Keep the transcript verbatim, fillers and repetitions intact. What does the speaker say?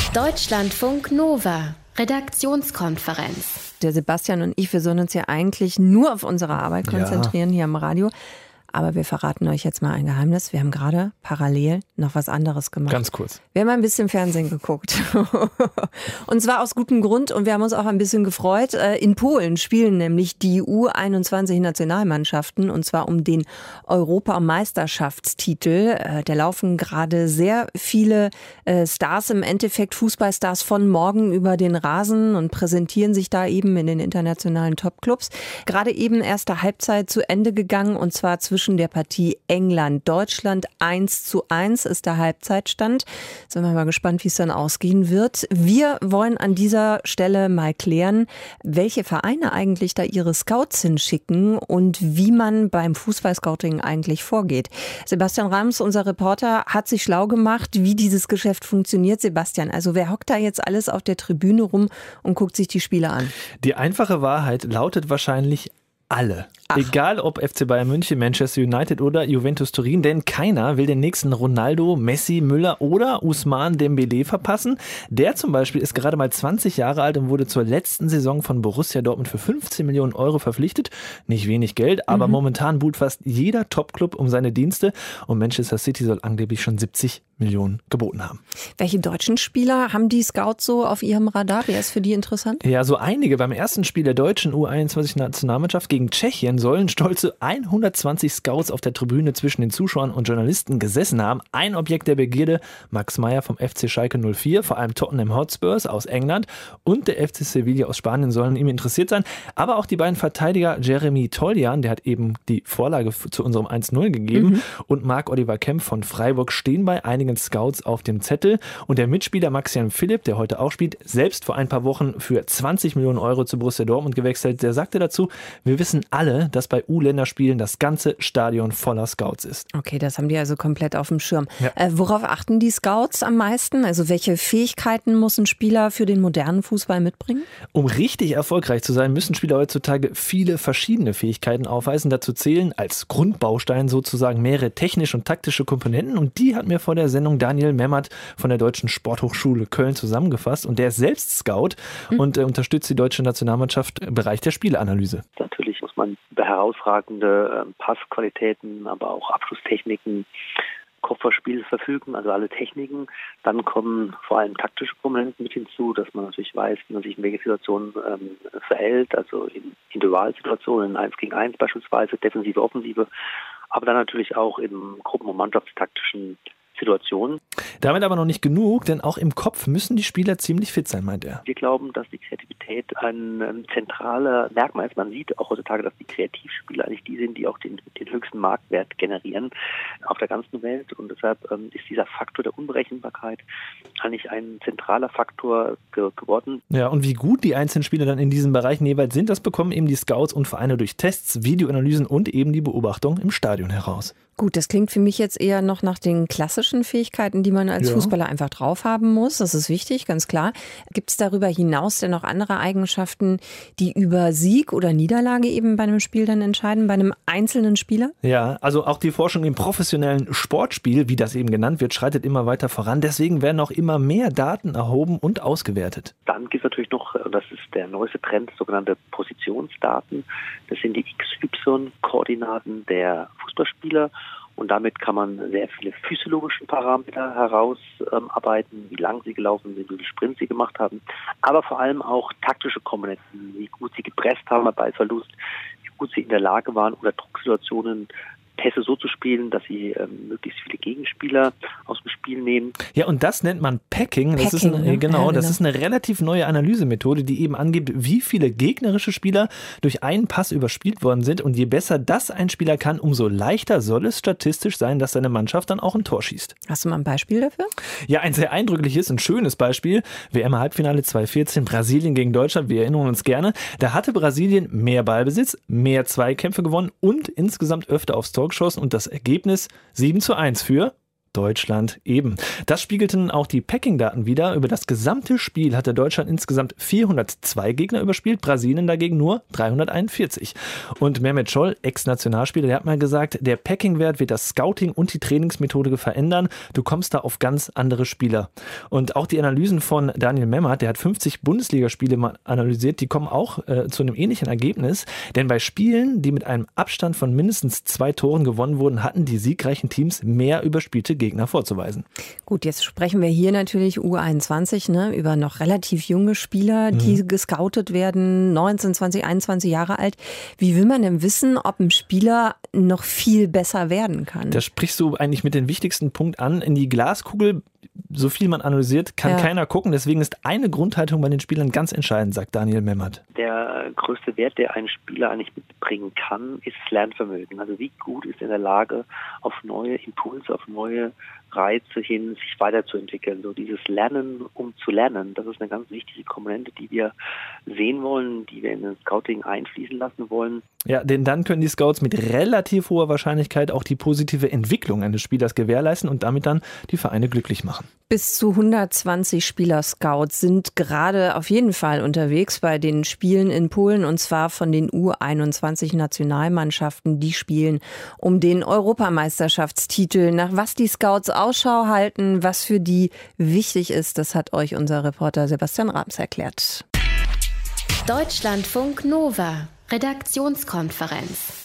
Deutschlandfunk Nova, Redaktionskonferenz. Der Sebastian und ich, wir sollen uns ja eigentlich nur auf unsere Arbeit konzentrieren, ja, hier am Radio. Aber wir verraten euch jetzt mal ein Geheimnis. Wir haben gerade parallel noch was anderes gemacht. Ganz kurz. Wir haben ein bisschen Fernsehen geguckt. Und zwar aus gutem Grund. Und wir haben uns auch ein bisschen gefreut. In Polen spielen nämlich die U einundzwanzig Nationalmannschaften. Und zwar um den Europameisterschaftstitel. Da laufen gerade sehr viele Stars, im Endeffekt Fußballstars von morgen über den Rasen und präsentieren sich da eben in den internationalen Topclubs. Gerade eben erste Halbzeit zu Ende gegangen. Und zwar zwischen Zwischen der Partie England-Deutschland eins zu eins ist der Halbzeitstand. Sind wir mal gespannt, wie es dann ausgehen wird. Wir wollen an dieser Stelle mal klären, welche Vereine eigentlich da ihre Scouts hinschicken und wie man beim Fußballscouting eigentlich vorgeht. Sebastian Rams, unser Reporter, hat sich schlau gemacht, wie dieses Geschäft funktioniert. Sebastian, also wer hockt da jetzt alles auf der Tribüne rum und guckt sich die Spiele an? Die einfache Wahrheit lautet wahrscheinlich alle. Ach. Egal ob F C Bayern München, Manchester United oder Juventus Turin, denn keiner will den nächsten Ronaldo, Messi, Müller oder Ousmane Dembélé verpassen. Der zum Beispiel ist gerade mal zwanzig Jahre alt und wurde zur letzten Saison von Borussia Dortmund für fünfzehn Millionen Euro verpflichtet. Nicht wenig Geld, aber mhm. momentan buhlt fast jeder Topclub um seine Dienste und Manchester City soll angeblich schon siebzig Millionen geboten haben. Welche deutschen Spieler haben die Scouts so auf ihrem Radar? Wer ist für die interessant? Ja, so einige. Beim ersten Spiel der deutschen U einundzwanzig Nationalmannschaft gegen Tschechien sollen stolze hundertzwanzig Scouts auf der Tribüne zwischen den Zuschauern und Journalisten gesessen haben. Ein Objekt der Begierde, Max Meyer vom F C Schalke null vier, vor allem Tottenham Hotspurs aus England und der F C Sevilla aus Spanien sollen ihm interessiert sein. Aber auch die beiden Verteidiger Jeremy Toljan, der hat eben die Vorlage zu unserem eins null gegeben, mhm. und Marc-Oliver Kempf von Freiburg stehen bei einigen Scouts auf dem Zettel. Und der Mitspieler Maxian Philipp, der heute auch spielt, selbst vor ein paar Wochen für zwanzig Millionen Euro zu Borussia Dortmund gewechselt, der sagte dazu, wir wissen alle, dass bei U-Länderspielen das ganze Stadion voller Scouts ist. Okay, das haben die also komplett auf dem Schirm. Ja. Äh, worauf achten die Scouts am meisten? Also welche Fähigkeiten muss ein Spieler für den modernen Fußball mitbringen? Um richtig erfolgreich zu sein, müssen Spieler heutzutage viele verschiedene Fähigkeiten aufweisen. Dazu zählen als Grundbaustein sozusagen mehrere technische und taktische Komponenten. Und die hat mir vor der Sendung Daniel Memmert von der Deutschen Sporthochschule Köln zusammengefasst. Und der ist selbst Scout mhm. und äh, unterstützt die deutsche Nationalmannschaft im Bereich der Spieleanalyse. Natürlich muss man über herausragende äh, Passqualitäten, aber auch Abschlusstechniken, Kopfballspiel verfügen, also alle Techniken. Dann kommen vor allem taktische Komponenten mit hinzu, dass man natürlich weiß, wie man sich in welcher Situation ähm, verhält, also in Individualsituationen, in eins gegen eins beispielsweise, defensive, offensive, aber dann natürlich auch in gruppen- und mannschaftstaktischen Situationen. Damit aber noch nicht genug, denn auch im Kopf müssen die Spieler ziemlich fit sein, meint er. Wir glauben, dass die Kreativität ein, ein zentraler Merkmal ist. Man sieht auch heutzutage, dass die Kreativspieler eigentlich die sind, die auch den, den höchsten Marktwert generieren auf der ganzen Welt. Und deshalb ähm, ist dieser Faktor der Unberechenbarkeit eigentlich ein zentraler Faktor ge- geworden. Ja, und wie gut die einzelnen Spieler dann in diesen Bereichen jeweils sind, das bekommen eben die Scouts und Vereine durch Tests, Videoanalysen und eben die Beobachtung im Stadion heraus. Gut, das klingt für mich jetzt eher noch nach den klassischen Fähigkeiten, die man als ja. Fußballer einfach drauf haben muss. Das ist wichtig, ganz klar. Gibt es darüber hinaus denn noch andere Eigenschaften, die über Sieg oder Niederlage eben bei einem Spiel dann entscheiden, bei einem einzelnen Spieler? Ja, also auch die Forschung im professionellen Sportspiel, wie das eben genannt wird, schreitet immer weiter voran. Deswegen werden auch immer mehr Daten erhoben und ausgewertet. Dann gibt es natürlich noch, und das ist der neueste Trend, sogenannte Positionsdaten. Das sind die X Y-Koordinaten der Fußballspieler. Und damit kann man sehr viele physiologische Parameter herausarbeiten, ähm, wie lang sie gelaufen sind, wie viele Sprints sie gemacht haben, aber vor allem auch taktische Komponenten, wie gut sie gepresst haben bei Ballverlust, wie gut sie in der Lage waren, unter Drucksituationen Pässe so zu spielen, dass sie ähm, möglichst viele Gegenspieler aus dem Spiel nehmen. Ja, und das nennt man Packing. Das Packing, ist eine, ne? genau, ja, genau, das ist eine relativ neue Analysemethode, die eben angibt, wie viele gegnerische Spieler durch einen Pass überspielt worden sind. Und je besser das ein Spieler kann, umso leichter soll es statistisch sein, dass seine Mannschaft dann auch ein Tor schießt. Hast du mal ein Beispiel dafür? Ja, ein sehr eindrückliches und schönes Beispiel. W M-Halbfinale zweitausendvierzehn, Brasilien gegen Deutschland. Wir erinnern uns gerne. Da hatte Brasilien mehr Ballbesitz, mehr Zweikämpfe gewonnen und insgesamt öfter aufs Tor geschossen. Und das Ergebnis sieben zu eins für Deutschland eben. Das spiegelten auch die Pecking-Daten wider. Über das gesamte Spiel hatte Deutschland insgesamt vierhundertzwei Gegner überspielt, Brasilien dagegen nur dreihunderteinundvierzig. Und Mehmet Scholl, Ex-Nationalspieler, der hat mal gesagt, der Pecking-Wert wird das Scouting und die Trainingsmethode verändern. Du kommst da auf ganz andere Spieler. Und auch die Analysen von Daniel Memmert, der hat fünfzig Bundesligaspiele mal analysiert, die kommen auch äh, zu einem ähnlichen Ergebnis. Denn bei Spielen, die mit einem Abstand von mindestens zwei Toren gewonnen wurden, hatten die siegreichen Teams mehr überspielte Gegner vorzuweisen. Gut, jetzt sprechen wir hier natürlich U einundzwanzig, ne, über noch relativ junge Spieler, die mhm. gescoutet werden, neunzehn, zwanzig, einundzwanzig Jahre alt. Wie will man denn wissen, ob ein Spieler noch viel besser werden kann? Da sprichst du eigentlich mit dem wichtigsten Punkt an. In die Glaskugel, so viel man analysiert, kann ja. keiner gucken. Deswegen ist eine Grundhaltung bei den Spielern ganz entscheidend, sagt Daniel Memmert. Der größte Wert, der ein Spieler eigentlich mitbringen kann, ist das Lernvermögen. Also wie gut ist er in der Lage, auf neue Impulse, auf neue Reize hin, sich weiterzuentwickeln. So dieses Lernen, um zu lernen, das ist eine ganz wichtige Komponente, die wir sehen wollen, die wir in das Scouting einfließen lassen wollen. Ja, denn dann können die Scouts mit relativ hoher Wahrscheinlichkeit auch die positive Entwicklung eines Spielers gewährleisten und damit dann die Vereine glücklich machen. Bis zu hundertzwanzig Spieler-Scouts sind gerade auf jeden Fall unterwegs bei den Spielen in Polen, und zwar von den U einundzwanzig Nationalmannschaften, die spielen um den Europameisterschaftstitel. Nach was die Scouts Ausschau halten, was für die wichtig ist, das hat euch unser Reporter Sebastian Rams erklärt. Deutschlandfunk Nova, Redaktionskonferenz.